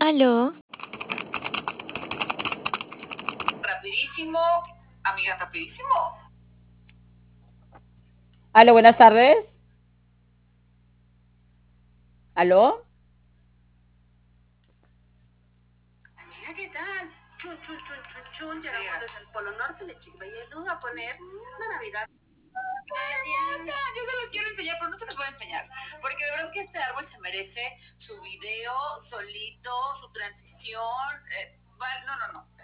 Aló, Rapidísimo, amiga, rapidísimo. Aló, buenas tardes. ¿Aló? Amiga, ¿qué tal? Chun, chun, chun, chun, chun. Llegamos desde el Polo Norte de Chicbayelú a poner la Navidad. Ya, yo se los quiero enseñar, pero no se los voy a enseñar. Porque de verdad que este árbol se merece su video solito, su transición. No, no, no.